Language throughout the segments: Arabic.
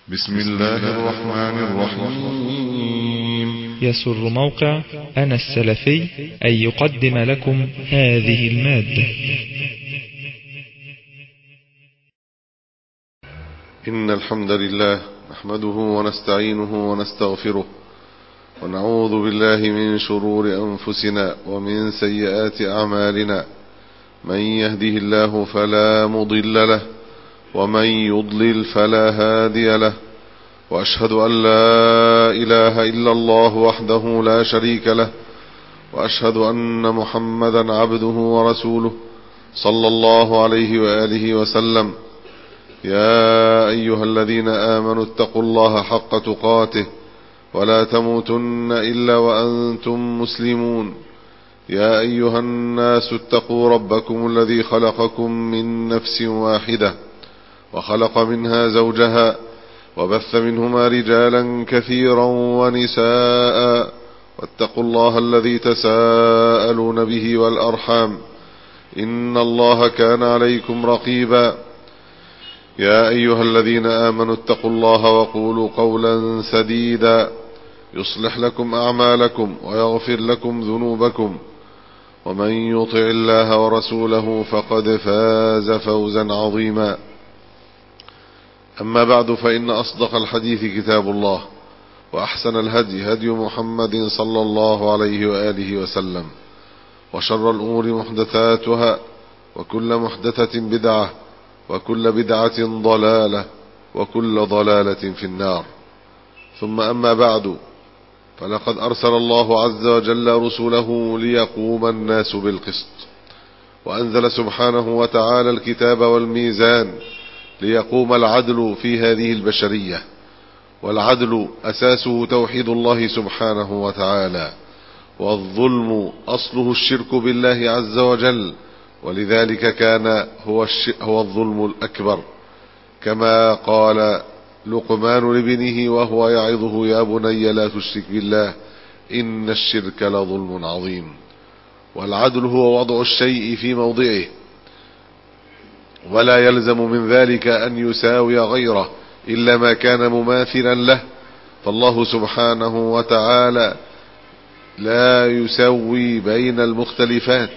بسم الله الرحمن الرحيم. يسر موقع أنا السلفي أن يقدم لكم هذه المادة. إن الحمد لله نحمده ونستعينه ونستغفره ونعوذ بالله من شرور أنفسنا ومن سيئات أعمالنا. من يهده الله فلا مضل له ومن يضلل فلا هادي له، وأشهد أن لا إله إلا الله وحده لا شريك له، وأشهد أن محمدا عبده ورسوله صلى الله عليه وآله وسلم. يا أيها الذين آمنوا اتقوا الله حق تقاته ولا تموتن إلا وأنتم مسلمون. يا أيها الناس اتقوا ربكم الذي خلقكم من نفس واحدة وخلق منها زوجها وبث منهما رجالا كثيرا ونساء، واتقوا الله الذي تساءلون به والأرحام إن الله كان عليكم رقيبا. يا أيها الذين آمنوا اتقوا الله وقولوا قولا سديدا يصلح لكم أعمالكم ويغفر لكم ذنوبكم، ومن يطع الله ورسوله فقد فاز فوزا عظيما. أما بعد، فإن أصدق الحديث كتاب الله، وأحسن الهدي هدي محمد صلى الله عليه وآله وسلم، وشر الأمور محدثاتها، وكل محدثة بدعة، وكل بدعة ضلالة، وكل ضلالة في النار. ثم أما بعد، فلقد أرسل الله عز وجل رسله ليقوم الناس بالقسط، وأنزل سبحانه وتعالى الكتاب والميزان ليقوم العدل في هذه البشرية. والعدل أساسه توحيد الله سبحانه وتعالى، والظلم أصله الشرك بالله عز وجل، ولذلك كان هو الظلم الأكبر، كما قال لقمان لابنه وهو يعظه: يا بني لا تشرك بالله إن الشرك لظلم عظيم. والعدل هو وضع الشيء في موضعه، ولا يلزم من ذلك أن يساوي غيره إلا ما كان مماثلا له، فالله سبحانه وتعالى لا يسوي بين المختلفات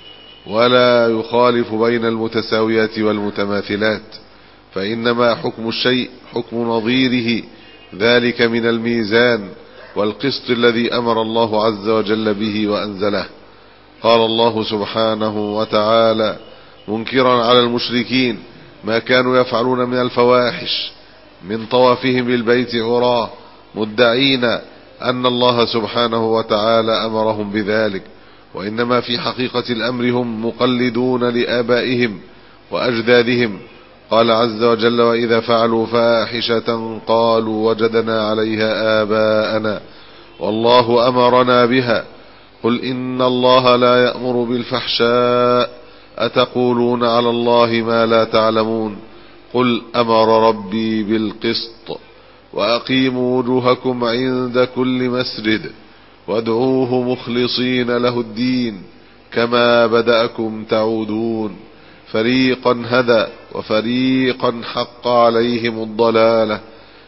ولا يخالف بين المتساويات والمتماثلات، فإنما حكم الشيء حكم نظيره، ذلك من الميزان والقسط الذي أمر الله عز وجل به وأنزله. قال الله سبحانه وتعالى منكرا على المشركين ما كانوا يفعلون من الفواحش من طوافهم بالبيت عراه، مدعين أن الله سبحانه وتعالى أمرهم بذلك، وإنما في حقيقة الأمر هم مقلدون لآبائهم وأجدادهم. قال عز وجل: وإذا فعلوا فاحشة قالوا وجدنا عليها آباءنا والله أمرنا بها قل إن الله لا يأمر بالفحشاء أتقولون على الله ما لا تعلمون قل أمر ربي بالقسط وأقيموا وجوهكم عند كل مسجد وادعوه مخلصين له الدين كما بدأكم تعودون فريقا هدى وفريقا حق عليهم الضلالة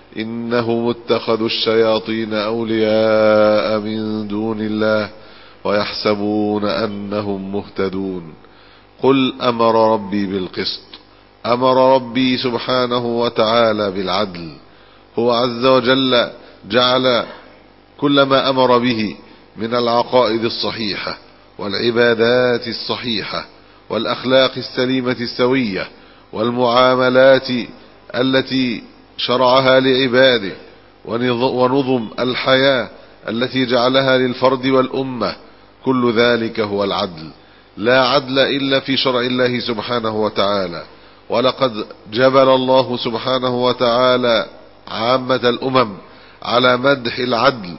إنهم اتخذوا الشياطين أولياء من دون الله ويحسبون أنهم مهتدون. قل أمر ربي بالقسط، أمر ربي سبحانه وتعالى بالعدل. هو عز وجل جعل كل ما أمر به من العقائد الصحيحة والعبادات الصحيحة والأخلاق السليمة السوية والمعاملات التي شرعها لعباده ونظم الحياة التي جعلها للفرد والأمة، كل ذلك هو العدل. لا عدل إلا في شرع الله سبحانه وتعالى. ولقد جبل الله سبحانه وتعالى عامة الأمم على مدح العدل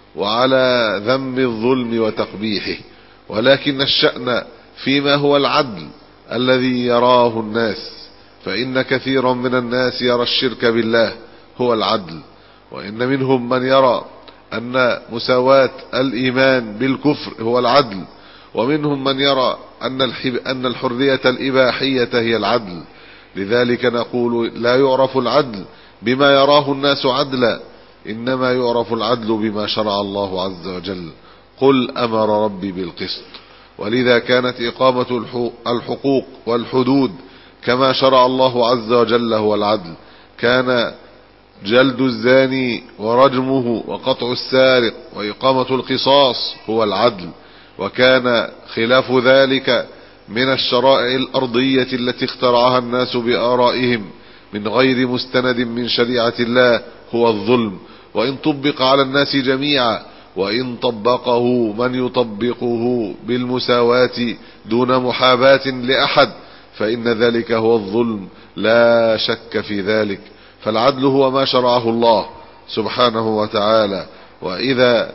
وعلى ذم الظلم وتقبيحه، ولكن الشأن فيما هو العدل الذي يراه الناس، فإن كثيرا من الناس يرى الشرك بالله هو العدل، وإن منهم من يرى أن مساواة الإيمان بالكفر هو العدل، ومنهم من يرى أن الحرية الإباحية هي العدل. لذلك نقول لا يعرف العدل بما يراه الناس عدلا، إنما يعرف العدل بما شرع الله عز وجل. قل أمر ربي بالقسط. ولذا كانت إقامة الحقوق والحدود كما شرع الله عز وجل هو العدل. كان جلد الزاني ورجمه وقطع السارق وإقامة القصاص هو العدل. وكان خلاف ذلك من الشرائع الأرضية التي اخترعها الناس بآرائهم من غير مستند من شريعة الله هو الظلم، وإن طبق على الناس جميعا، وإن طبقه من يطبقه بالمساواة دون محاباة لأحد، فإن ذلك هو الظلم لا شك في ذلك. فالعدل هو ما شرعه الله سبحانه وتعالى. وإذا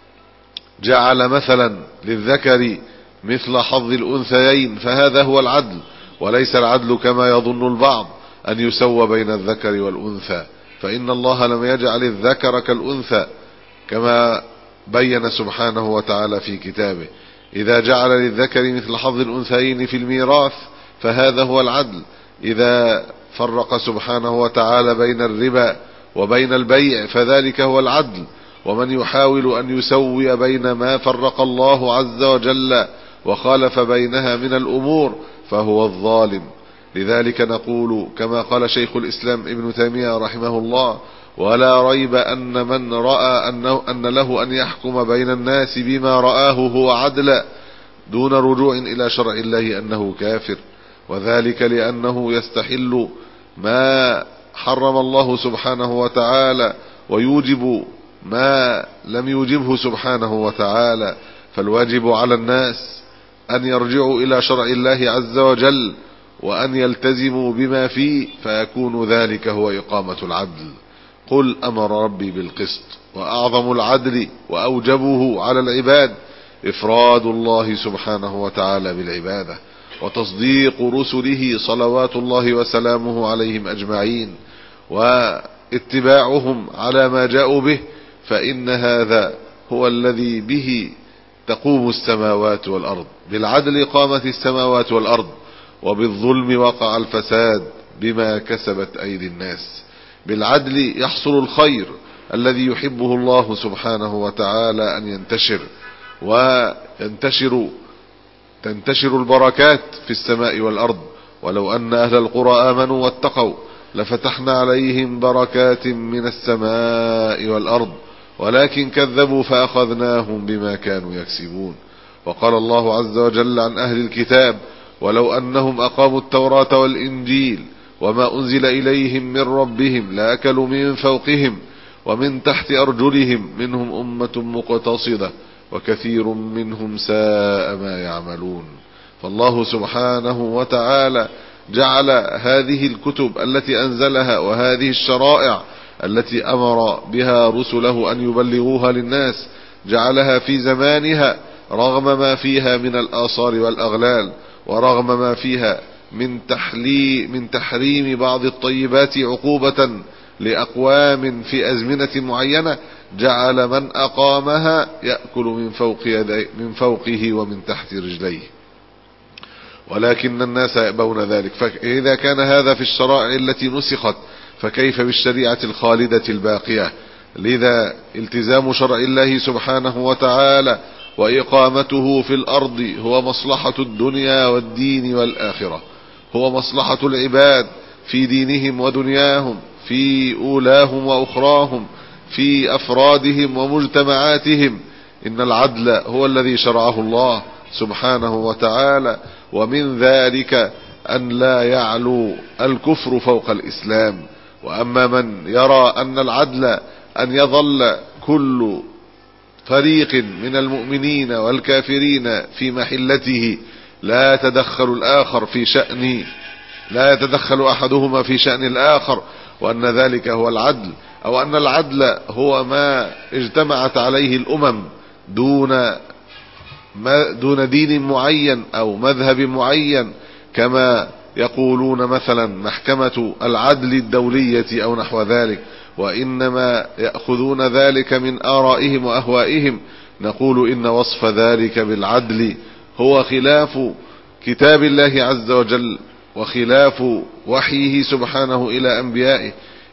جعل مثلا للذكر مثل حظ الأنثيين فهذا هو العدل، وليس العدل كما يظن البعض أن يسوى بين الذكر والأنثى، فإن الله لم يجعل الذكر كالأنثى كما بين سبحانه وتعالى في كتابه. إذا جعل للذكر مثل حظ الأنثيين في الميراث فهذا هو العدل. إذا فرق سبحانه وتعالى بين الربا وبين البيع فذلك هو العدل. ومن يحاول أن يسوي بين ما فرق الله عز وجل وخالف بينها من الأمور فهو الظالم. لذلك نقول كما قال شيخ الإسلام ابن تيمية رحمه الله: ولا ريب أن من رأى أن له أن يحكم بين الناس بما رآه هو عدلا دون رجوع إلى شرع الله أنه كافر، وذلك لأنه يستحل ما حرم الله سبحانه وتعالى ويوجب ما لم يوجبه سبحانه وتعالى. فالواجب على الناس أن يرجعوا إلى شرع الله عز وجل وأن يلتزموا بما فيه، فيكون ذلك هو إقامة العدل. قل أمر ربي بالقسط. وأعظم العدل وأوجبه على العباد إفراد الله سبحانه وتعالى بالعبادة، وتصديق رسله صلوات الله وسلامه عليهم أجمعين، واتباعهم على ما جاءوا به، فإن هذا هو الذي به تقوم السماوات والأرض. بالعدل قامت السماوات والأرض، وبالظلم وقع الفساد بما كسبت أيدي الناس. بالعدل يحصل الخير الذي يحبه الله سبحانه وتعالى أن ينتشر، تنتشر البركات في السماء والأرض. ولو أن أهل القرى آمنوا واتقوا لفتحنا عليهم بركات من السماء والأرض، ولكن كذبوا فأخذناهم بما كانوا يكسبون. وقال الله عز وجل عن أهل الكتاب: ولو أنهم أقاموا التوراة والإنجيل وما أنزل إليهم من ربهم لأكلوا من فوقهم ومن تحت أرجلهم منهم أمة مقتصدة وكثير منهم ساء ما يعملون. فالله سبحانه وتعالى جعل هذه الكتب التي أنزلها وهذه الشرائع التي أمر بها رسله أن يبلغوها للناس، جعلها في زمانها رغم ما فيها من الآثار والأغلال، ورغم ما فيها من تحريم بعض الطيبات عقوبة لأقوام في أزمنة معينة، جعل من أقامها يأكل من فوقه ومن تحت رجليه، ولكن الناس يأبون ذلك. فإذا كان هذا في الشرائع التي نسخت فكيف بالشريعة الخالدة الباقية؟ لذا التزام شرع الله سبحانه وتعالى وإقامته في الأرض هو مصلحة الدنيا والدين والآخرة، هو مصلحة العباد في دينهم ودنياهم، في أولاهم وأخراهم، في أفرادهم ومجتمعاتهم. إن العدل هو الذي شرعه الله سبحانه وتعالى، ومن ذلك أن لا يعلو الكفر فوق الإسلام. وأما من يرى أن العدل أن يظل كل فريق من المؤمنين والكافرين في محلته، لا يتدخل أحدهما في شأن الآخر، وأن ذلك هو العدل، أو أن العدل هو ما اجتمعت عليه الأمم دون دين معين أو مذهب معين، كما يقولون مثلا محكمة العدل الدولية أو نحو ذلك، وإنما يأخذون ذلك من آرائهم وأهوائهم. نقول إن وصف ذلك بالعدل هو خلاف كتاب الله عز وجل وخلاف وحيه سبحانه إلى أنبيائه.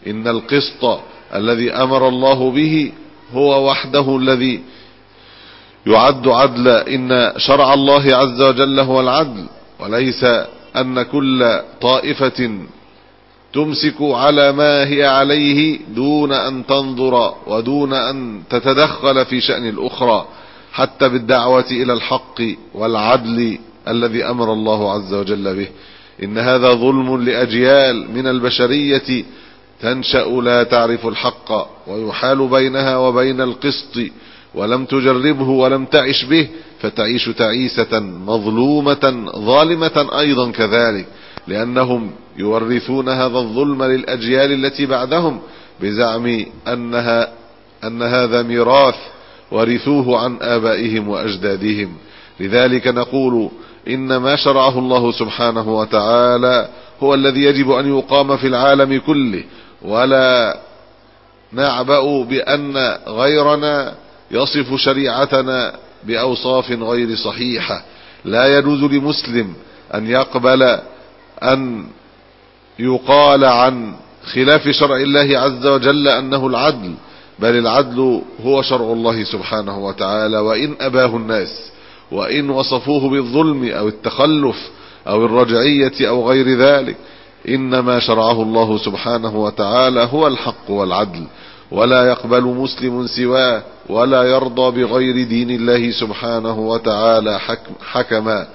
إن القسط الذي أمر الله به هو وحده الذي يعد عدلا. إن شرع الله عز وجل هو العدل، وليس أن كل طائفة تمسك على ما هي عليه دون أن تنظر ودون أن تتدخل في شأن الأخرى، حتى بالدعوة إلى الحق والعدل الذي أمر الله عز وجل به. إن هذا ظلم لأجيال من البشرية تنشأ لا تعرف الحق، ويحال بينها وبين القسط، ولم تجربه ولم تعش به، فتعيش تعيسة مظلومة ظالمة أيضا كذلك، لأنهم يورثون هذا الظلم للأجيال التي بعدهم بزعم أن هذا ميراث ورثوه عن آبائهم وأجدادهم. لذلك نقول إن ما شرعه الله سبحانه وتعالى هو الذي يجب أن يقام في العالم كله، ولا نعبأ بأن غيرنا يصف شريعتنا بأوصاف غير صحيحة. لا يجوز لمسلم أن يقبل أن يقال عن خلاف شرع الله عز وجل أنه العدل، بل العدل هو شرع الله سبحانه وتعالى، وإن أباه الناس، وإن وصفوه بالظلم أو التخلف أو الرجعية أو غير ذلك. إنما شرعه الله سبحانه وتعالى هو الحق والعدل، ولا يقبل مسلم سواه، ولا يرضى بغير دين الله سبحانه وتعالى حكما.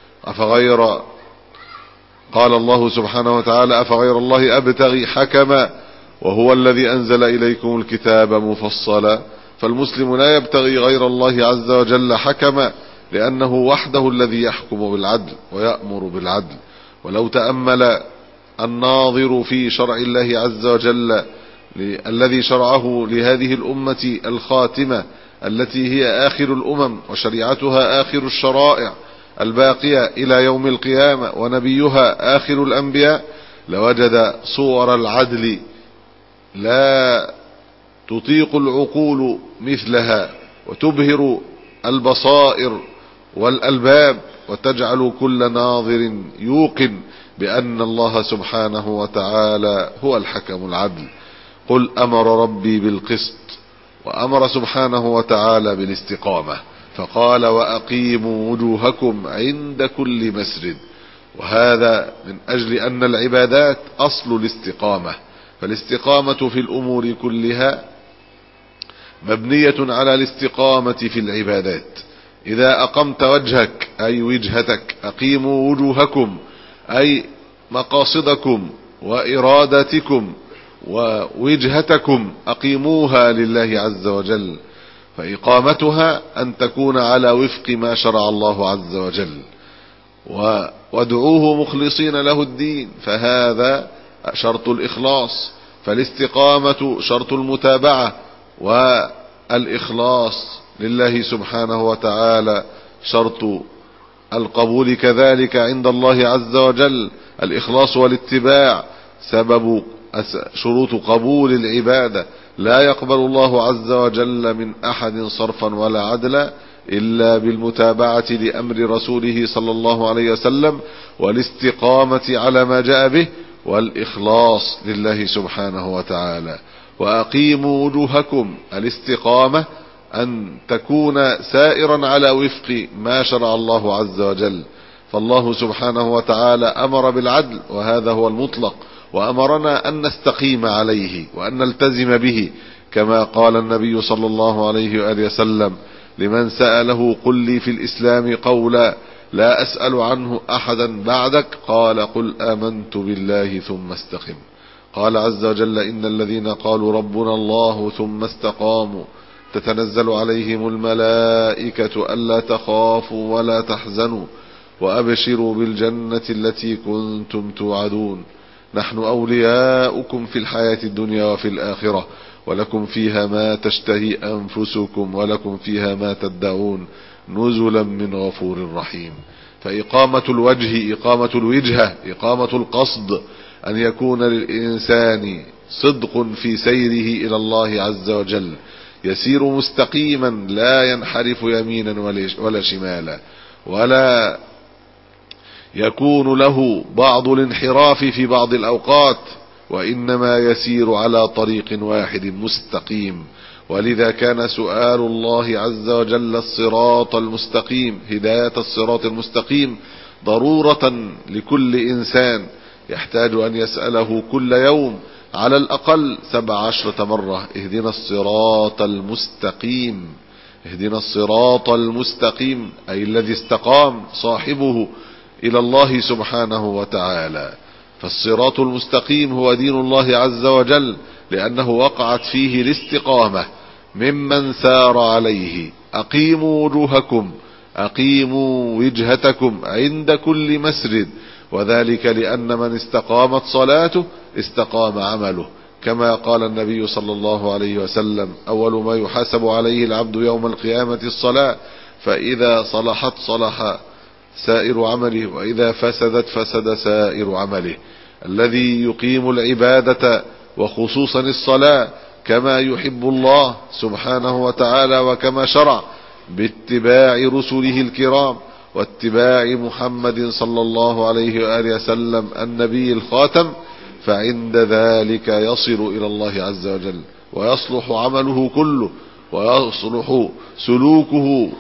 قال الله سبحانه وتعالى: أفغير الله أبتغي حكما وهو الذي أنزل إليكم الكتاب مفصلا. فالمسلم لا يبتغي غير الله عز وجل حكما، لأنه وحده الذي يحكم بالعدل ويأمر بالعدل. ولو تأمل الناظر في شرع الله عز وجل الذي شرعه لهذه الأمة الخاتمة التي هي آخر الأمم، وشريعتها آخر الشرائع الباقية إلى يوم القيامة، ونبيها آخر الأنبياء، لوجد صور العدل لا تطيق العقول مثلها، وتبهر البصائر والألباب، وتجعل كل ناظر يوقن بأن الله سبحانه وتعالى هو الحكم العدل. قل أمر ربي بالقسط، وأمر سبحانه وتعالى بالاستقامة، فقال: وأقيموا وجوهكم عند كل مسجد. وهذا من أجل أن العبادات أصل الاستقامة، فالاستقامة في الأمور كلها مبنية على الاستقامة في العبادات. إذا أقمت وجهك أي وجهتك، أقيموا وجوهكم أي مقاصدكم وإرادتكم ووجهتكم أقيموها لله عز وجل، فإقامتها أن تكون على وفق ما شرع الله عز وجل، وادعوه مخلصين له الدين، فهذا شرط الإخلاص. فالاستقامة شرط المتابعة، والإخلاص لله سبحانه وتعالى شرط القبول كذلك عند الله عز وجل. الإخلاص والاتباع سبب شروط قبول العبادة. لا يقبل الله عز وجل من أحد صرفا ولا عدلا إلا بالمتابعة لأمر رسوله صلى الله عليه وسلم، والاستقامة على ما جاء به، والإخلاص لله سبحانه وتعالى. وأقيموا وجوهكم، الاستقامة أن تكون سائرا على وفق ما شرع الله عز وجل. فالله سبحانه وتعالى أمر بالعدل، وهذا هو المطلق، وأمرنا أن نستقيم عليه وأن نلتزم به، كما قال النبي صلى الله عليه وآله وسلم لمن سأله: قل لي في الإسلام قولا لا أسأل عنه أحدا بعدك، قال: قل آمنت بالله ثم استقم. قال عز وجل: إن الذين قالوا ربنا الله ثم استقاموا تتنزل عليهم الملائكة ألا تخافوا ولا تحزنوا وأبشروا بالجنة التي كنتم توعدون، نحن أولياؤكم في الحياة الدنيا وفي الآخرة، ولكم فيها ما تشتهي أنفسكم ولكم فيها ما تدعون، نزلا من غفور رحيم. فإقامة الوجه، إقامة الوجهة، إقامة القصد، أن يكون للإنسان صدق في سيره إلى الله عز وجل، يسير مستقيما لا ينحرف يمينا ولا شمالا، ولا يكون له بعض الانحراف في بعض الأوقات، وإنما يسير على طريق واحد مستقيم. ولذا كان سؤال الله عز وجل الصراط المستقيم، هداية الصراط المستقيم، ضرورة لكل إنسان يحتاج أن يسأله كل يوم على الأقل 17 مرة: اهدنا الصراط المستقيم، اهدنا الصراط المستقيم، أي الذي استقام صاحبه إلى الله سبحانه وتعالى. فالصراط المستقيم هو دين الله عز وجل، لأنه وقعت فيه الاستقامة ممن سار عليه. أقيموا وجوهكم، أقيموا وجهتكم عند كل مسجد، وذلك لأن من استقامت صلاته استقام عمله، كما قال النبي صلى الله عليه وسلم: أول ما يحاسب عليه العبد يوم القيامة الصلاة، فإذا صلحت صلح سائر عمله، وإذا فسدت فسد سائر عمله. الذي يقيم العبادة وخصوصا الصلاة كما يحب الله سبحانه وتعالى وكما شرع، باتباع رسله الكرام واتباع محمد صلى الله عليه وآله وسلم النبي الخاتم، فعند ذلك يصل إلى الله عز وجل ويصلح عمله كله، ويصلح سلوكه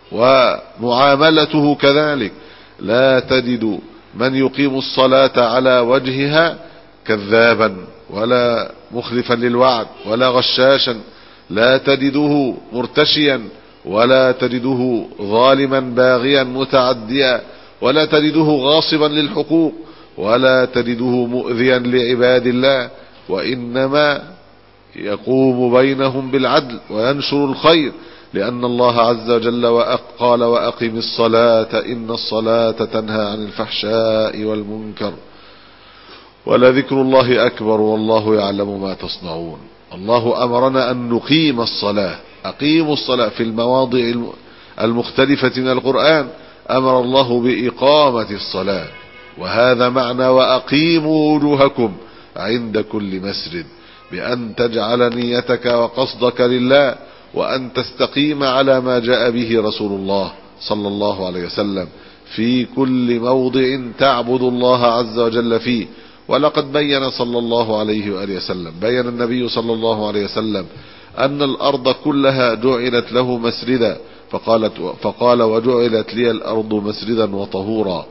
ومعاملته كذلك. لا تجد من يقيم الصلاة على وجهها كذابا ولا مخلفا للوعد ولا غشاشا، لا تجده مرتشيا، ولا تجده ظالما باغيا متعديا، ولا تجده غاصبا للحقوق، ولا تجده مؤذيا لعباد الله، وإنما يقوم بينهم بالعدل وينشر الخير، لأن الله عز وجل قال: وأقم الصلاة إن الصلاة تنهى عن الفحشاء والمنكر ولذكر الله أكبر والله يعلم ما تصنعون. الله أمرنا أن نقيم الصلاة. أقيموا الصلاة في المواضع المختلفة من القرآن أمر الله بإقامة الصلاة، وهذا معنى وأقيموا وجوهكم عند كل مسجد، بأن تجعل نيتك وقصدك لله، وأن تستقيم على ما جاء به رسول الله صلى الله عليه وسلم في كل موضع تعبد الله عز وجل فيه. ولقد بين صلى الله عليه وآله وسلم، بين النبي صلى الله عليه وسلم أن الأرض كلها جعلت له مسجدا، فقال: وجعلت لي الأرض مسجدا وطهورا.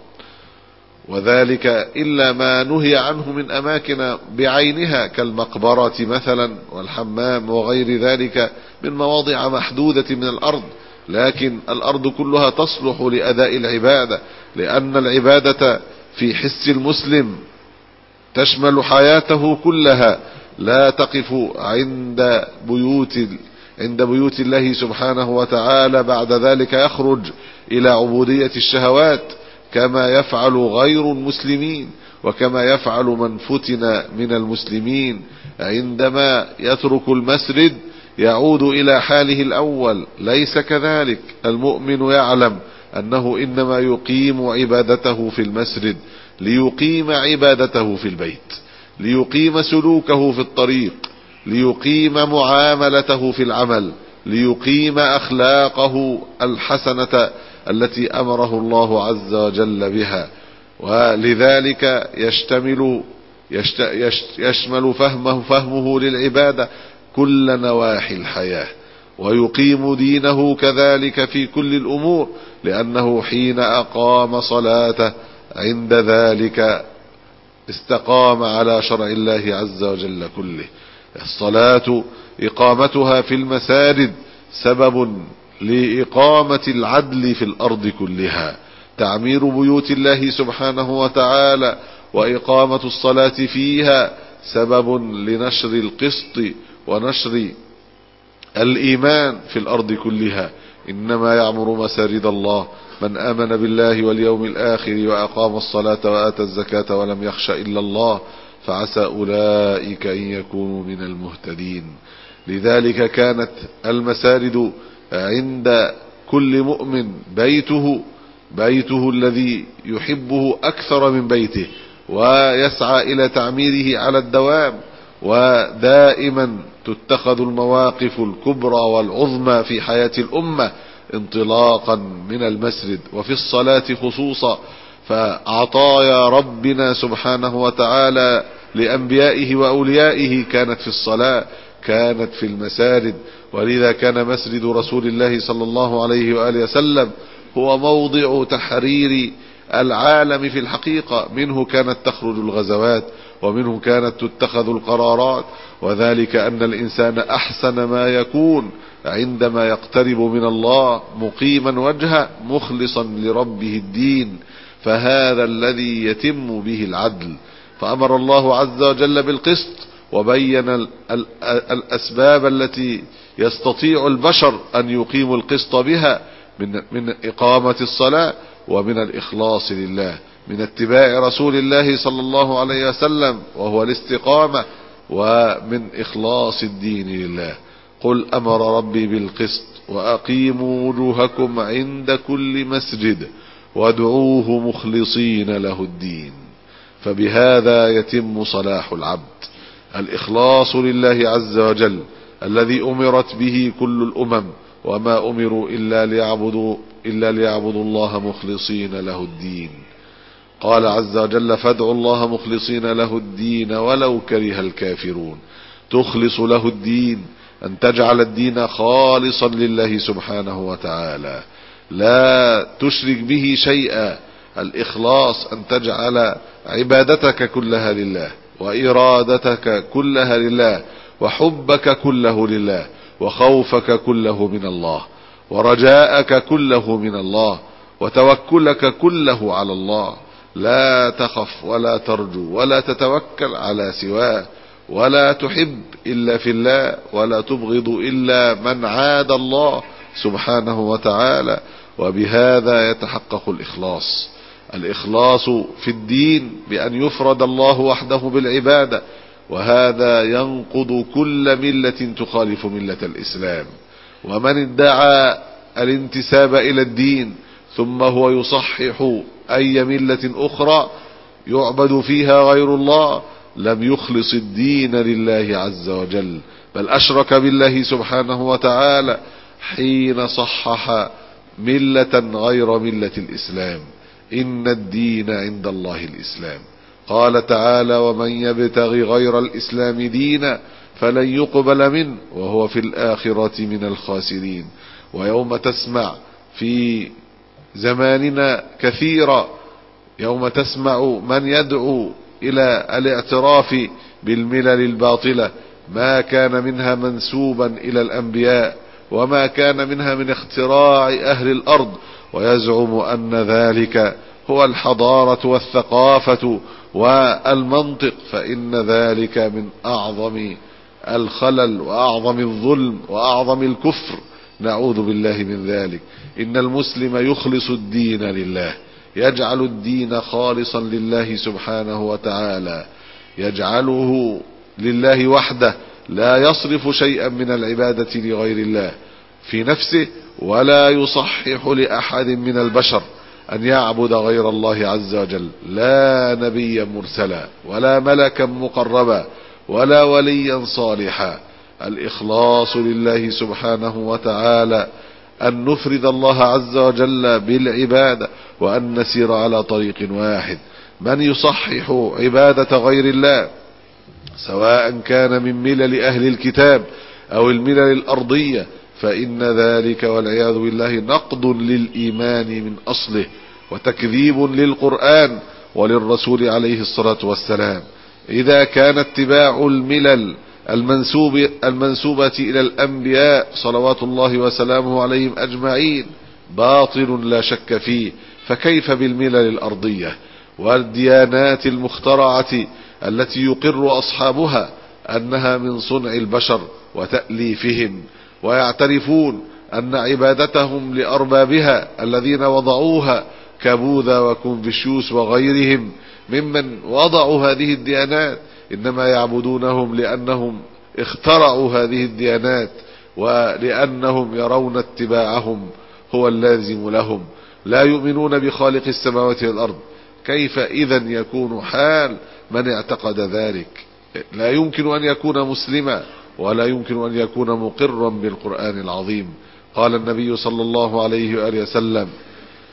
وذلك إلا ما نهي عنه من أماكن بعينها كالمقبرة مثلا والحمام وغير ذلك من مواضع محدودة من الأرض، لكن الأرض كلها تصلح لأداء العبادة، لأن العبادة في حس المسلم تشمل حياته كلها، لا تقف عند بيوت الله سبحانه وتعالى بعد ذلك يخرج إلى عبودية الشهوات كما يفعل غير المسلمين، وكما يفعل من فتن من المسلمين عندما يترك المسجد يعود إلى حاله الأول. ليس كذلك. المؤمن يعلم أنه إنما يقيم عبادته في المسجد ليقيم عبادته في البيت، ليقيم سلوكه في الطريق، ليقيم معاملته في العمل، ليقيم أخلاقه الحسنة التي أمره الله عز وجل بها. ولذلك يشمل فهمه للعبادة كل نواحي الحياة، ويقيم دينه كذلك في كل الأمور، لأنه حين أقام صلاته عند ذلك استقام على شرع الله عز وجل كله. الصلاة إقامتها في المساجد سبب لإقامة العدل في الأرض كلها، تعمير بيوت الله سبحانه وتعالى وإقامة الصلاة فيها سبب لنشر القسط ونشر الإيمان في الأرض كلها. إنما يعمر مساجد الله من آمن بالله واليوم الآخر وأقام الصلاة وآتى الزكاة ولم يخش إلا الله فعسى أولئك أن يكونوا من المهتدين. لذلك كانت المساجد عند كل مؤمن بيته الذي يحبه أكثر من بيته، ويسعى إلى تعميره على الدوام، ودائما تتخذ المواقف الكبرى والعظمى في حياة الأمة انطلاقا من المسجد، وفي الصلاة خصوصا. فعطايا ربنا سبحانه وتعالى لأنبيائه وأوليائه كانت في الصلاة، كانت في المساجد. ولذا كان مسجد رسول الله صلى الله عليه وآله وسلم هو موضع تحرير العالم في الحقيقة. منه كانت تخرج الغزوات، ومنه كانت تتخذ القرارات، وذلك أن الإنسان أحسن ما يكون عندما يقترب من الله مقيما وجهه مخلصا لربه الدين، فهذا الذي يتم به العدل. فأمر الله عز وجل بالقسط، وبين الأسباب التي يستطيع البشر أن يقيموا القسط بها من إقامة الصلاة، ومن الإخلاص لله، من اتباع رسول الله صلى الله عليه وسلم وهو الاستقامة، ومن إخلاص الدين لله. قل أمر ربي بالقسط وأقيموا وجوهكم عند كل مسجد وادعوه مخلصين له الدين. فبهذا يتم صلاح العبد، الإخلاص لله عز وجل الذي أمرت به كل الأمم، وما أمروا إلا ليعبدوا الله مخلصين له الدين. قال عز وجل: فادعوا الله مخلصين له الدين ولو كره الكافرون. تخلص له الدين، أن تجعل الدين خالصا لله سبحانه وتعالى، لا تشرك به شيئا. الإخلاص أن تجعل عبادتك كلها لله، وإرادتك كلها لله، وحبك كله لله، وخوفك كله من الله، ورجاءك كله من الله، وتوكلك كله على الله. لا تخف ولا ترجو ولا تتوكل على سواه، ولا تحب إلا في الله، ولا تبغض إلا من عاد الله سبحانه وتعالى. وبهذا يتحقق الإخلاص في الدين بأن يفرد الله وحده بالعبادة، وهذا ينقض كل ملة تخالف ملة الإسلام. ومن ادعى الانتساب إلى الدين ثم هو يصحح أي ملة أخرى يعبد فيها غير الله لم يخلص الدين لله عز وجل، بل أشرك بالله سبحانه وتعالى حين صحح ملة غير ملة الإسلام. إن الدين عند الله الإسلام. قال تعالى: ومن يبتغي غير الإسلام دينا فلن يقبل منه وهو في الآخرة من الخاسرين. ويوم تسمع في زماننا كثيرا، يوم تسمع من يدعو إلى الاعتراف بالملل الباطلة، ما كان منها منسوبا إلى الأنبياء، وما كان منها من اختراع أهل الأرض، ويزعم أن ذلك هو الحضارة والثقافة والمنطق، فإن ذلك من أعظم الخلل وأعظم الظلم وأعظم الكفر. نعوذ بالله من ذلك. إن المسلم يخلص الدين لله، يجعل الدين خالصا لله سبحانه وتعالى، يجعله لله وحده، لا يصرف شيئا من العبادة لغير الله في نفسه، ولا يصحح لأحد من البشر أن يعبد غير الله عز وجل، لا نبيا مرسلا ولا ملكا مقربا ولا وليا صالحا. الإخلاص لله سبحانه وتعالى أن نفرد الله عز وجل بالعبادة، وأن نسير على طريق واحد. من يصحح عبادة غير الله سواء كان من ملل أهل الكتاب أو الملل الأرضية، فإن ذلك والعياذ بالله نقض للإيمان من أصله، وتكذيب للقرآن وللرسول عليه الصلاة والسلام. إذا كان اتباع الملل المنسوبة إلى الأنبياء صلوات الله وسلامه عليهم أجمعين باطل لا شك فيه، فكيف بالملل الأرضية والديانات المخترعة التي يقر أصحابها أنها من صنع البشر وتأليفهم، ويعترفون أن عبادتهم لأربابها الذين وضعوها كبوذا وكونفوشيوس وغيرهم ممن وضعوا هذه الديانات، إنما يعبدونهم لأنهم اخترعوا هذه الديانات، ولأنهم يرون اتباعهم هو اللازم لهم، لا يؤمنون بخالق السماوات والأرض. كيف إذن يكون حال من اعتقد ذلك؟ لا يمكن أن يكون مسلما، ولا يمكن أن يكون مقرا بالقرآن العظيم. قال النبي صلى الله عليه وآله وسلم: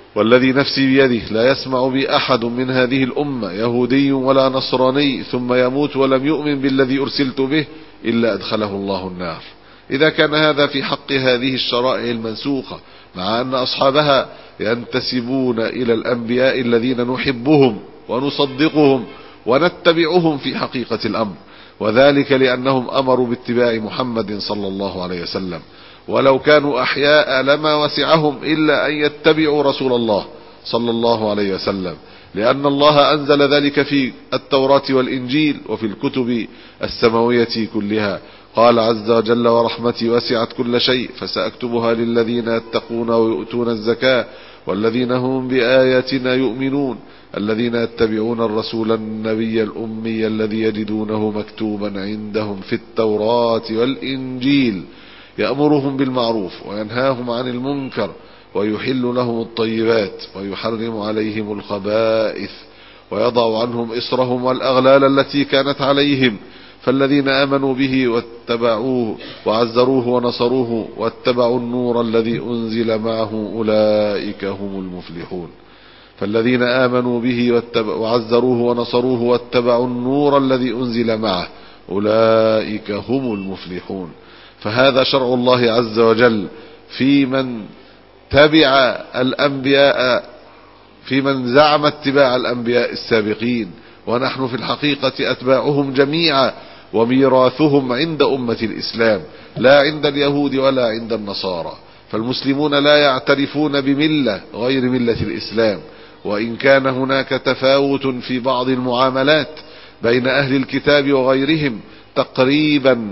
والذي نفسي بيده لا يسمع بي أحد من هذه الأمة يهودي ولا نصراني ثم يموت ولم يؤمن بالذي أرسلت به إلا أدخله الله النار. إذا كان هذا في حق هذه الشرائع المنسوخة، مع أن أصحابها ينتسبون إلى الأنبياء الذين نحبهم ونصدقهم ونتبعهم في حقيقة الأمر، وذلك لأنهم أمروا باتباع محمد صلى الله عليه وسلم، ولو كانوا أحياء لما وسعهم إلا أن يتبعوا رسول الله صلى الله عليه وسلم، لأن الله أنزل ذلك في التوراة والإنجيل وفي الكتب السماوية كلها. قال عز وجل: ورحمتي وسعت كل شيء فسأكتبها للذين يتقون ويؤتون الزكاة والذين هم بآياتنا يؤمنون الذين يتبعون الرسول النبي الأمي الذي يجدونه مكتوبا عندهم في التوراة والإنجيل يأمرهم بالمعروف وينهاهم عن المنكر ويحل لهم الطيبات ويحرم عليهم الخبائث ويضع عنهم إصرهم والأغلال التي كانت عليهم. فالذين آمنوا به واتبعوه وعزروه ونصروه واتبعوا النور الذي أنزل معه أولئك هم المفلحون. فالذين آمنوا به وعزروه ونصروه واتبعوا النور الذي أنزل معه أولئك هم المفلحون. فهذا شرع الله عز وجل في من تبع الأنبياء، في من زعم اتباع الأنبياء السابقين، ونحن في الحقيقة أتباعهم جميعا، وميراثهم عند أمة الإسلام لا عند اليهود ولا عند النصارى. فالمسلمون لا يعترفون بملة غير ملة الإسلام، وإن كان هناك تفاوت في بعض المعاملات بين أهل الكتاب وغيرهم تقريبا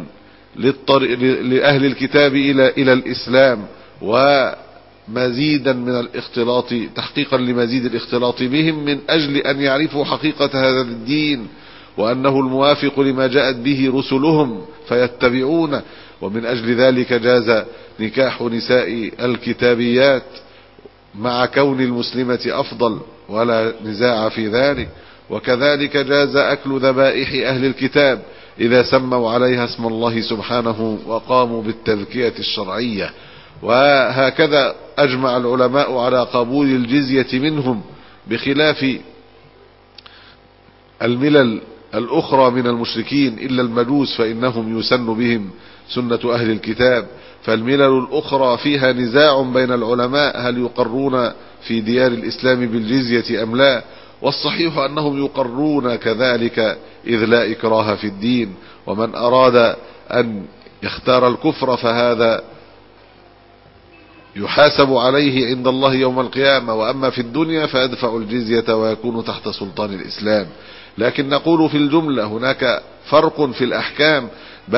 لأهل الكتاب إلى الإسلام ومزيدا من الاختلاط، تحقيقا لمزيد الاختلاط بهم من أجل أن يعرفوا حقيقة هذا الدين وأنه الموافق لما جاءت به رسلهم فيتبعونه. ومن أجل ذلك جاز نكاح نساء الكتابيات مع كون المسلمة أفضل ولا نزاع في ذلك، وكذلك جاز أكل ذبائح أهل الكتاب إذا سموا عليها اسم الله سبحانه وقاموا بالتذكية الشرعية. وهكذا أجمع العلماء على قبول الجزية منهم، بخلاف الملل الأخرى من المشركين إلا المجوس فإنهم يسن بهم سنة أهل الكتاب. فالملل الأخرى فيها نزاع بين العلماء هل يقرون في ديار الإسلام بالجزية أم لا، والصحيح أنهم يقرون كذلك إذ لا إكراه في الدين، ومن أراد أن يختار الكفر فهذا يحاسب عليه عند الله يوم القيامة، وأما في الدنيا فيدفع الجزية ويكون تحت سلطان الإسلام. لكن نقول في الجملة هناك فرق في الأحكام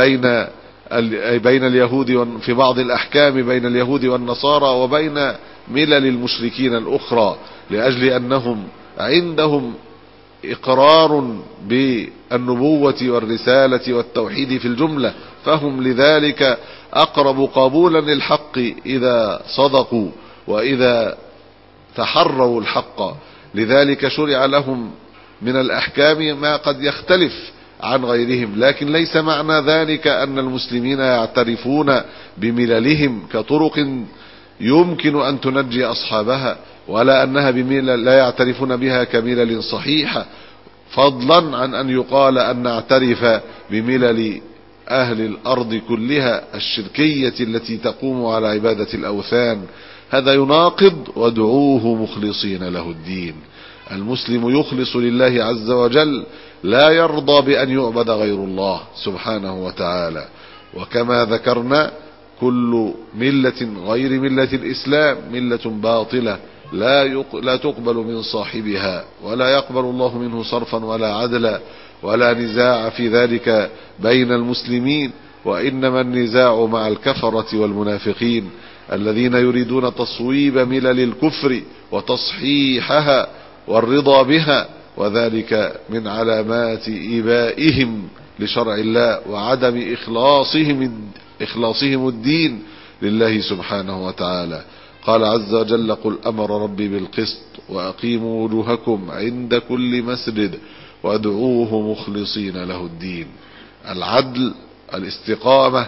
بين اليهود في بعض الأحكام بين اليهود والنصارى وبين ملل المشركين الأخرى، لأجل أنهم عندهم إقرار بالنبوة والرسالة والتوحيد في الجملة، فهم لذلك أقرب قبولا للحق إذا صدقوا وإذا تحروا الحق. لذلك شرع لهم من الأحكام ما قد يختلف عن غيرهم، لكن ليس معنى ذلك أن المسلمين يعترفون بمللهم كطرق يمكن أن تنجي أصحابها، ولا أنها بملل لا يعترفون بها كملل صحيحة، فضلا عن أن يقال أن نعترف بملل أهل الأرض كلها الشركية التي تقوم على عبادة الأوثان. هذا يناقض ودعوه مخلصين له الدين. المسلم يخلص لله عز وجل، لا يرضى بأن يعبد غير الله سبحانه وتعالى. وكما ذكرنا كل ملة غير ملة الإسلام ملة باطلة لا تقبل من صاحبها، ولا يقبل الله منه صرفا ولا عدلا، ولا نزاع في ذلك بين المسلمين، وإنما النزاع مع الكفرة والمنافقين الذين يريدون تصويب ملل الكفر وتصحيحها والرضا بها، وذلك من علامات إبائهم لشرع الله وعدم إخلاصهم الدين لله سبحانه وتعالى. قال عز وجل: قل أمر ربي بالقسط وأقيموا وجوهكم عند كل مسجد وادعوه مخلصين له الدين. العدل، الاستقامة،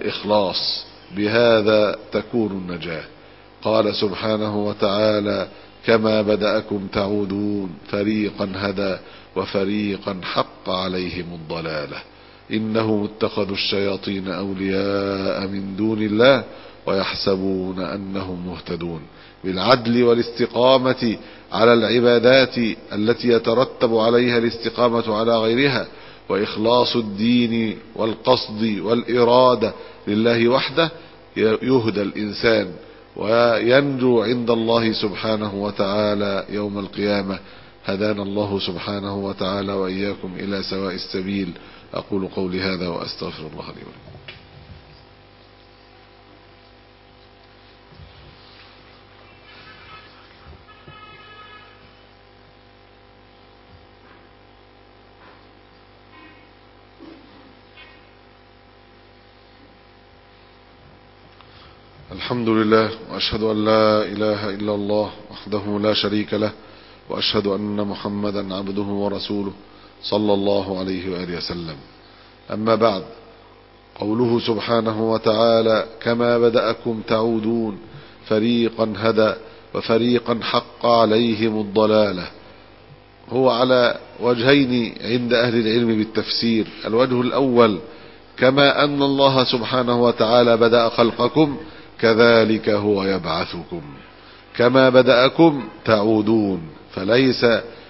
الإخلاص، بهذا تكون النجاة. قال سبحانه وتعالى: كما بدأكم تعودون فريقا هدى وفريقا حق عليهم الضلالة إنهم اتخذوا الشياطين أولياء من دون الله ويحسبون أنهم مهتدون بالعدل والاستقامة على العبادات التي يترتب عليها الاستقامة على غيرها، وإخلاص الدين والقصد والإرادة لله وحده، يهدى الإنسان وينجو عند الله سبحانه وتعالى يوم القيامة. هدانا الله سبحانه وتعالى وإياكم إلى سواء السبيل. أقول قولي هذا وأستغفر الله لي ولكم. الحمد لله، وأشهد أن لا إله إلا الله وحده لا شريك له، وأشهد أن محمدا عبده ورسوله صلى الله عليه وآله وسلم. أما بعد، قوله سبحانه وتعالى كما بدأكم تعودون فريقا هدى وفريقا حق عليهم الضلالة، هو على وجهين عند أهل العلم بالتفسير. الوجه الأول: كما أن الله سبحانه وتعالى بدأ خلقكم كذلك هو يبعثكم. كما بدأكم تعودون، فليس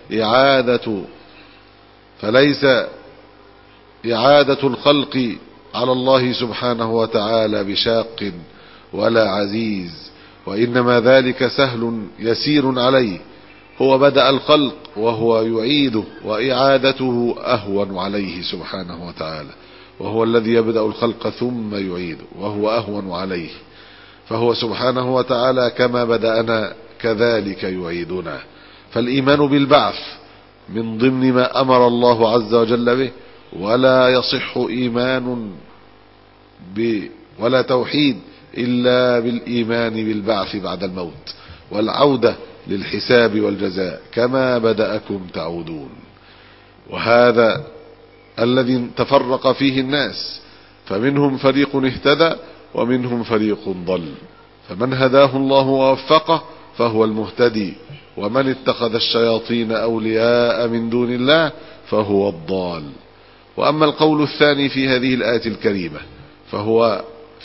إعادة الخلق على الله سبحانه وتعالى بشاق ولا عزيز، وإنما ذلك سهل يسير عليه. هو بدأ الخلق وهو يعيده، وإعادته أهون عليه سبحانه وتعالى، وهو الذي يبدأ الخلق ثم يعيده وهو أهون عليه. فهو سبحانه وتعالى كما بدأنا كذلك يعيدنا. فالإيمان بالبعث من ضمن ما أمر الله عز وجل به، ولا يصح إيمان ولا توحيد إلا بالإيمان بالبعث بعد الموت والعودة للحساب والجزاء. كما بدأكم تعودون، وهذا الذي تفرق فيه الناس، فمنهم فريق اهتدى ومنهم فريق ضل. فمن هداه الله ووفقه فهو المهتدي، ومن اتخذ الشياطين أولياء من دون الله فهو الضال. وأما القول الثاني في هذه الآية الكريمة فهو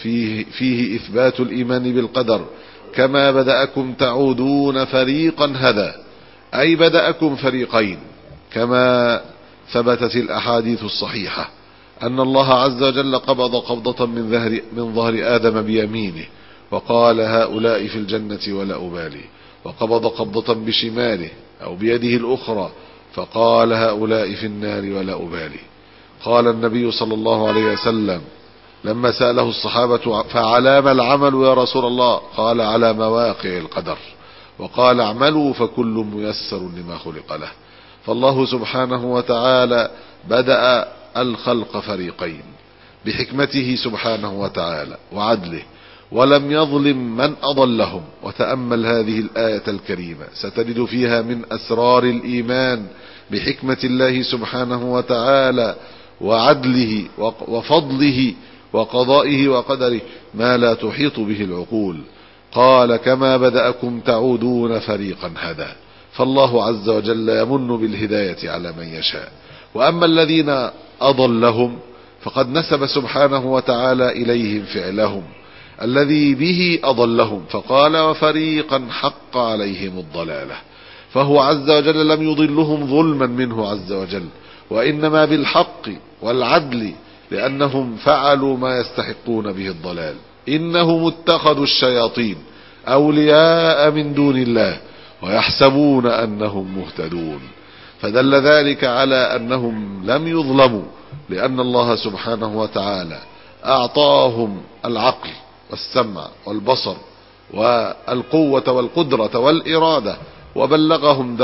فيه إثبات الإيمان بالقدر. كما بدأكم تعودون فريقا هدى، أي بدأكم فريقين، كما ثبتت الأحاديث الصحيحة أن الله عز وجل قبض قبضة من ظهر آدم بيمينه وقال هؤلاء في الجنة ولا أبالي، وقبض قبضة بشماله أو بيده الأخرى فقال هؤلاء في النار ولا أبالي. قال النبي صلى الله عليه وسلم لما سأله الصحابة فعلى ما العمل يا رسول الله؟ قال على مواقع القدر، وقال اعملوا فكل ميسر لما خلق له. فالله سبحانه وتعالى بدأ الخلق فريقين بحكمته سبحانه وتعالى وعدله، ولم يظلم من أضلهم. وتأمل هذه الآية الكريمة، ستجد فيها من أسرار الإيمان بحكمة الله سبحانه وتعالى وعدله وفضله وقضائه وقدره ما لا تحيط به العقول. قال كما بدأكم تعودون فريقا هدى، فالله عز وجل يمن بالهداية على من يشاء. وأما الذين أضلهم فقد نسب سبحانه وتعالى إليهم فعلهم الذي به أضلهم، فقال وفريقا حق عليهم الضلالة. فهو عز وجل لم يضلهم ظلما منه عز وجل، وإنما بالحق والعدل، لأنهم فعلوا ما يستحقون به الضلال. إنهم اتخذوا الشياطين أولياء من دون الله ويحسبون أنهم مهتدون. فدل ذلك على أنهم لم يظلموا، لأن الله سبحانه وتعالى أعطاهم العقل والسمع والبصر والقوة والقدرة والإرادة، وبلغهم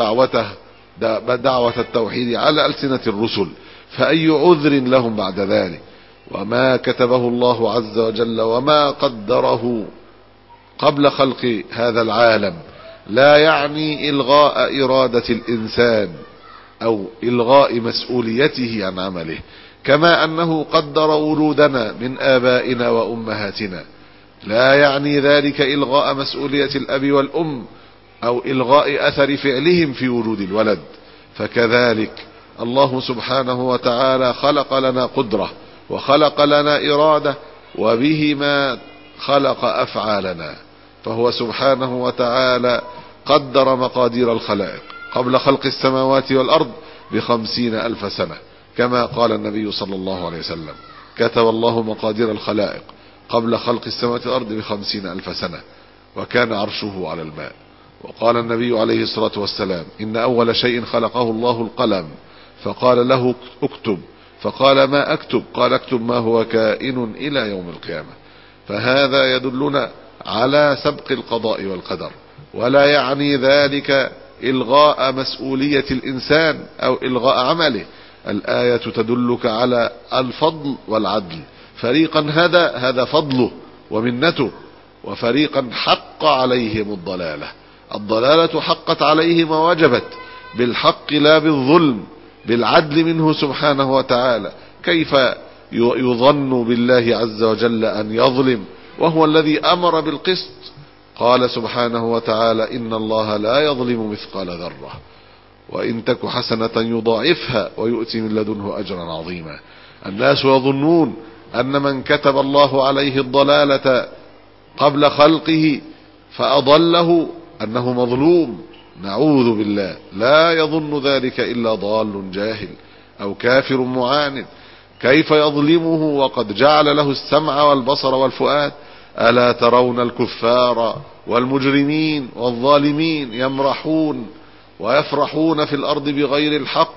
دعوة التوحيد على ألسنة الرسل، فأي عذر لهم بعد ذلك؟ وما كتبه الله عز وجل وما قدره قبل خلق هذا العالم لا يعني إلغاء إرادة الإنسان أو إلغاء مسؤوليته عن عمله، كما أنه قدر ولودنا من آبائنا وأمهاتنا لا يعني ذلك إلغاء مسؤولية الأب والأم أو إلغاء أثر فعلهم في وجود الولد. فكذلك الله سبحانه وتعالى خلق لنا قدرة وخلق لنا إرادة، وبهما خلق أفعالنا. فهو سبحانه وتعالى قدر مقادير الخلائق قبل خلق السماوات والأرض ب50,000 سنة، كما قال النبي صلى الله عليه وسلم: كتب الله مقادير الخلائق قبل خلق السماوات والأرض ب50,000 سنة، وكان عرشه على الماء. وقال النبي عليه الصلاة والسلام: إن أول شيء خلقه الله القلم، فقال له: اكتب. فقال: ما أكتب؟ قال: اكتب ما هو كائن إلى يوم القيامة. فهذا يدلنا على سبق القضاء والقدر، ولا يعني ذلك إلغاء مسؤولية الإنسان أو إلغاء عمله. الآية تدلك على الفضل والعدل. فريقا هذا فضله ومنته، وفريقا حق عليهم الضلالة حقت عليهم ووجبت بالحق لا بالظلم، بالعدل منه سبحانه وتعالى. كيف يظن بالله عز وجل أن يظلم وهو الذي أمر بالقسط؟ قال سبحانه وتعالى: إن الله لا يظلم مثقال ذرة وإن تك حسنة يضاعفها ويؤتي من لدنه أجرا عظيما. الناس يظنون أن من كتب الله عليه الضلالة قبل خلقه فأضله أنه مظلوم. نعوذ بالله، لا يظن ذلك إلا ضال جاهل أو كافر معاند. كيف يظلمه وقد جعل له السمع والبصر والفؤاد؟ ألا ترون الكفار والمجرمين والظالمين يمرحون ويفرحون في الأرض بغير الحق،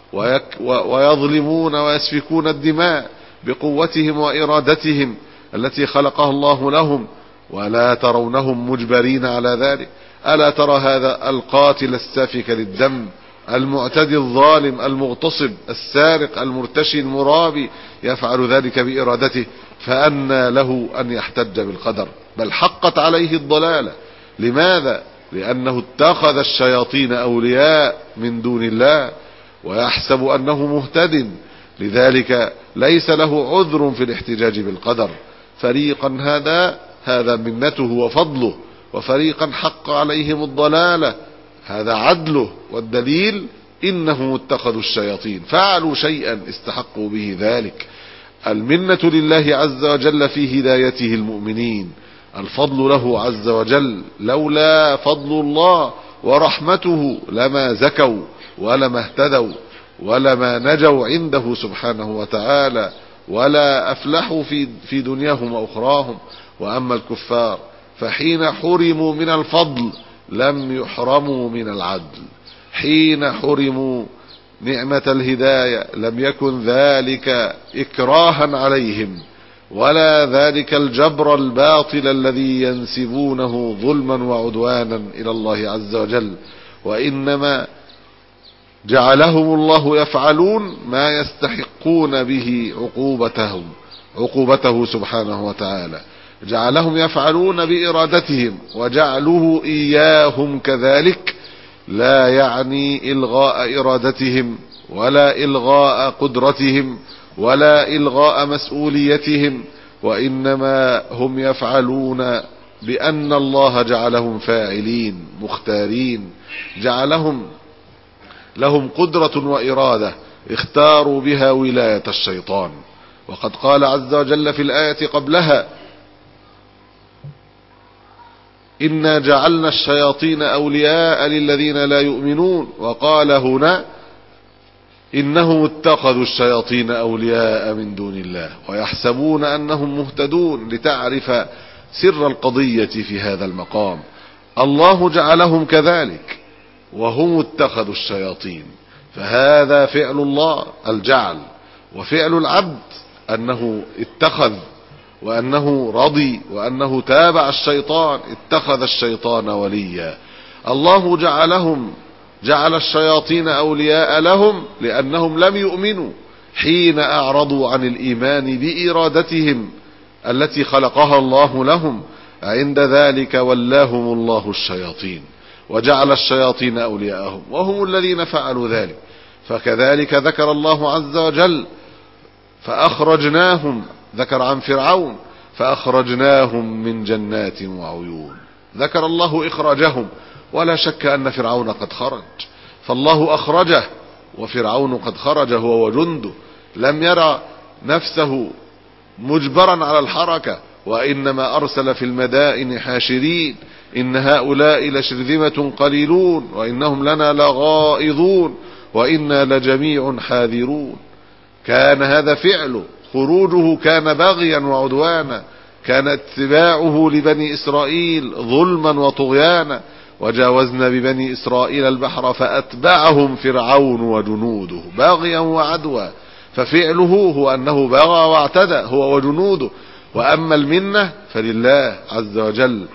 ويظلمون ويسفكون الدماء بقوتهم وإرادتهم التي خلقها الله لهم، ولا ترونهم مجبرين على ذلك؟ ألا ترى هذا القاتل السافك للدم المعتدي الظالم المغتصب السارق المرتشي المرابي يفعل ذلك بإرادته؟ فأنى له أن يحتج بالقدر؟ بل حقت عليه الضلالة. لماذا؟ لأنه اتخذ الشياطين أولياء من دون الله ويحسب أنه مهتد، لذلك ليس له عذر في الاحتجاج بالقدر. فريقا هذا منته وفضله، وفريقا حق عليهم الضلالة هذا عدله. والدليل: إنهم اتخذوا الشياطين، فعلوا شيئا استحقوا به ذلك. المنة لله عز وجل في هدايته المؤمنين، الفضل له عز وجل. لولا فضل الله ورحمته لما زكوا ولما اهتدوا ولما نجوا عنده سبحانه وتعالى، ولا أفلحوا في دنياهم وأخراهم. وأما الكفار فحين حرموا من الفضل لم يحرموا من العدل. حين حرموا نعمة الهداية لم يكن ذلك إكراها عليهم، ولا ذلك الجبر الباطل الذي ينسبونه ظلما وعدوانا إلى الله عز وجل، وإنما جعلهم الله يفعلون ما يستحقون به عقوبته سبحانه وتعالى. جعلهم يفعلون بإرادتهم، وجعله إياهم كذلك لا يعني إلغاء إرادتهم ولا إلغاء قدرتهم ولا إلغاء مسؤوليتهم، وإنما هم يفعلون بأن الله جعلهم فاعلين مختارين، لهم قدرة وإرادة اختاروا بها ولاية الشيطان. وقد قال عز وجل في الآية قبلها: إنا جعلنا الشياطين أولياء للذين لا يؤمنون. وقال هنا: إنهم اتخذوا الشياطين أولياء من دون الله ويحسبون أنهم مهتدون. لتعرف سر القضية في هذا المقام، الله جعلهم كذلك وهم اتخذوا الشياطين، فهذا فعل الله الجعل، وفعل العبد أنه اتخذ وأنه رضي وأنه تابع الشيطان، اتخذ الشيطان وليا. الله جعل الشياطين أولياء لهم لأنهم لم يؤمنوا حين أعرضوا عن الإيمان بإرادتهم التي خلقها الله لهم. عند ذلك ولاهم الله الشياطين وجعل الشياطين أولياءهم وهم الذين فعلوا ذلك. فكذلك ذكر الله عز وجل فأخرجناهم، ذكر عن فرعون: فأخرجناهم من جنات وعيون. ذكر الله إخراجهم، ولا شك أن فرعون قد خرج، فالله أخرجه وفرعون قد خرج هو وجنده، لم يرى نفسه مجبرا على الحركة، وإنما أرسل في المدائن حاشرين: إن هؤلاء لشرذمة قليلون وإنهم لنا لغائظون وإنا لجميع حاذرون. كان هذا فعله، خروجه كان بغيا وعدوانا، كان اتباعه لبني إسرائيل ظلما وطغيانا. وجاوزنا ببني إسرائيل البحر فأتبعهم فرعون وجنوده بغيا وعدوا، ففعله هو أنه بغى واعتدى هو وجنوده، وأما المنة فلله عز وجل.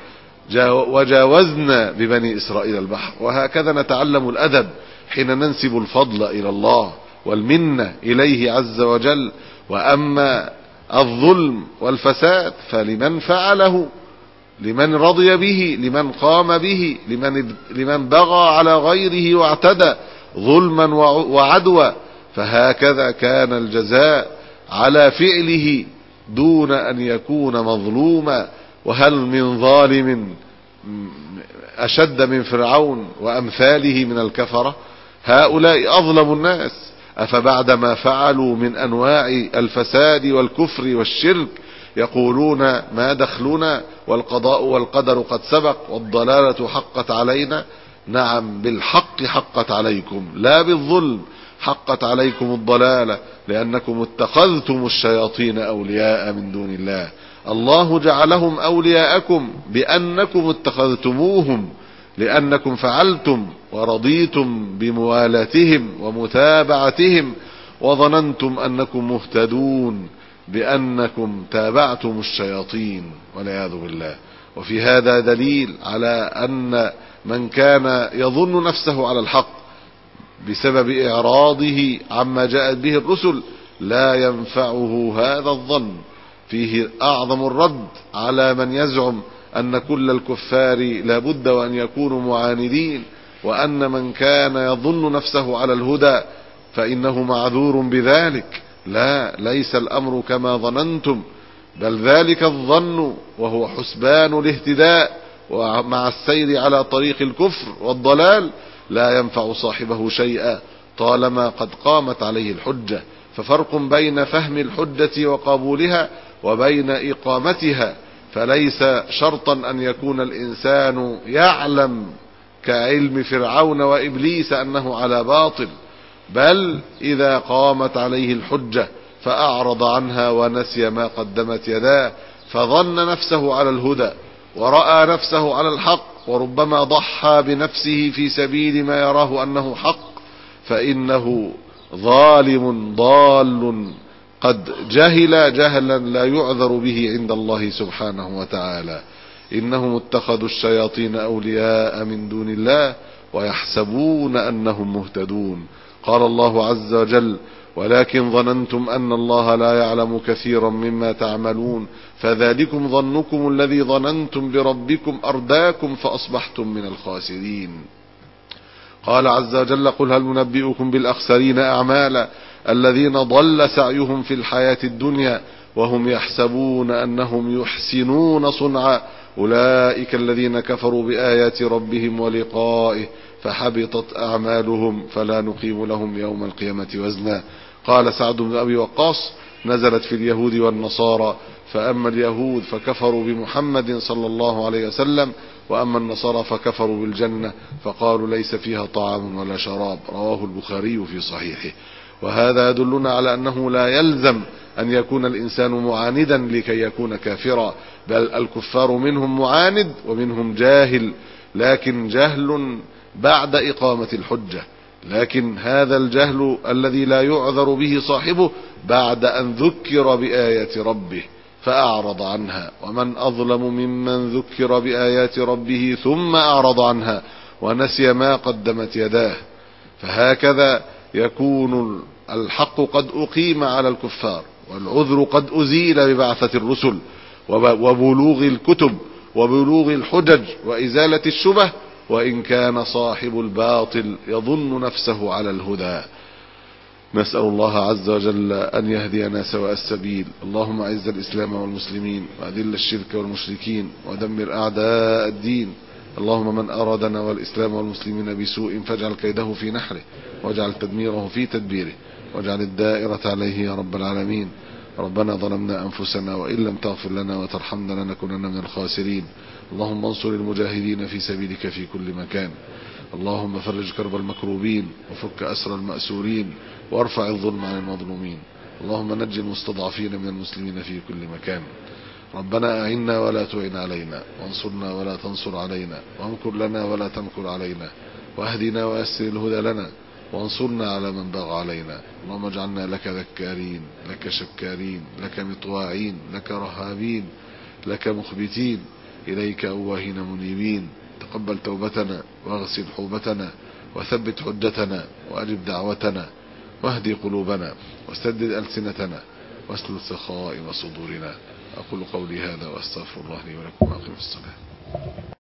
وجاوزنا ببني إسرائيل البحر. وهكذا نتعلم الأدب حين ننسب الفضل إلى الله والمنة إليه عز وجل. وأما الظلم والفساد فلمن فعله، لمن رضي به، لمن قام به، لمن بغى على غيره واعتدى ظلما وعدوى. فهكذا كان الجزاء على فعله دون أن يكون مظلوما. وهل من ظالم أشد من فرعون وأمثاله من الكفرة؟ هؤلاء أظلم الناس. أفبعدما فعلوا من أنواع الفساد والكفر والشرك يقولون ما دخلنا والقضاء والقدر قد سبق والضلالة حقت علينا؟ نعم، بالحق حقت عليكم، لا بالظلم. حقت عليكم الضلالة لأنكم اتخذتم الشياطين أولياء من دون الله. الله جعلهم أولياءكم بأنكم اتخذتموهم، لأنكم فعلتم ورضيتم بموالاتهم ومتابعتهم، وظننتم أنكم مهتدون بأنكم تابعتم الشياطين والعياذ بالله. وفي هذا دليل على أن من كان يظن نفسه على الحق بسبب إعراضه عما جاءت به الرسل لا ينفعه هذا الظن. فيه أعظم الرد على من يزعم أن كل الكفار لابد وأن يكونوا معاندين، وأن من كان يظن نفسه على الهدى فإنه معذور بذلك. لا، ليس الأمر كما ظننتم، بل ذلك الظن وهو حسبان الاهتداء ومع السير على طريق الكفر والضلال لا ينفع صاحبه شيئا طالما قد قامت عليه الحجة. ففرق بين فهم الحجة وقبولها وبين إقامتها. فليس شرطا أن يكون الإنسان يعلم كعلم فرعون وإبليس أنه على باطل، بل إذا قامت عليه الحجة فأعرض عنها ونسي ما قدمت يداه، فظن نفسه على الهدى ورأى نفسه على الحق، وربما ضحى بنفسه في سبيل ما يراه أنه حق، فإنه ظالم ضال قد جهل جهلا لا يعذر به عند الله سبحانه وتعالى. إنهم اتخذوا الشياطين أولياء من دون الله ويحسبون أنهم مهتدون. قال الله عز وجل: ولكن ظننتم أن الله لا يعلم كثيرا مما تعملون فذلكم ظنكم الذي ظننتم بربكم أرداكم فأصبحتم من الخاسرين. قال عز وجل: قل هل ننبئكم بالأخسرين أعمالا الذين ضل سعيهم في الحياة الدنيا وهم يحسبون أنهم يحسنون صنعا أولئك الذين كفروا بآيات ربهم ولقائه فحبطت أعمالهم فلا نقيم لهم يوم القيامة وزنا. قال سعد بن أبي وقاص: نزلت في اليهود والنصارى، فأما اليهود فكفروا بمحمد صلى الله عليه وسلم، وأما النصارى فكفروا بالجنة فقالوا ليس فيها طعام ولا شراب. رواه البخاري في صحيحه. وهذا يدلنا على أنه لا يلزم أن يكون الإنسان معاندا لكي يكون كافرا، بل الكفار منهم معاند ومنهم جاهل، لكن جهل بعد إقامة الحجة. لكن هذا الجهل الذي لا يعذر به صاحبه بعد أن ذكر بآية ربه فأعرض عنها. ومن أظلم ممن ذكر بآيات ربه ثم أعرض عنها ونسي ما قدمت يداه. فهكذا يكون الحق قد أقيم على الكفار والعذر قد أزيل ببعثة الرسل وبلوغ الكتب وبلوغ الحجج وإزالة الشبه، وإن كان صاحب الباطل يظن نفسه على الهدى. نسأل الله عز وجل أن يهدينا سواء السبيل. اللهم أعز الإسلام والمسلمين وأذل الشرك والمشركين ودمر أعداء الدين. اللهم من أرادنا والإسلام والمسلمين بسوء فاجعل كيده في نحره واجعل تدميره في تدبيره واجعل الدائرة عليه يا رب العالمين. ربنا ظلمنا أنفسنا وإن لم تغفر لنا وترحمنا لنكونن من الخاسرين. اللهم انصر المجاهدين في سبيلك في كل مكان. اللهم فرج كرب المكروبين وفك أسر المأسورين وارفع الظلم عن المظلومين. اللهم نج المستضعفين من المسلمين في كل مكان. ربنا أعنا ولا تعن علينا وانصرنا ولا تنصر علينا وامكر لنا ولا تمكر علينا واهدنا ويسر الهدى لنا وانصرنا على من بغى علينا. اللهم اجعلنا لك ذكارين لك شكارين لك مطواعين لك رهابين لك مخبتين إليك أواهين منيبين. تقبل توبتنا واغسل حوبتنا وثبت حجتنا وأجب دعوتنا واهدي قلوبنا وسدد ألسنتنا واسلل سخائم صدورنا. أقول قولي هذا وأستغفر الله لي ولكم وأقم الصلاة.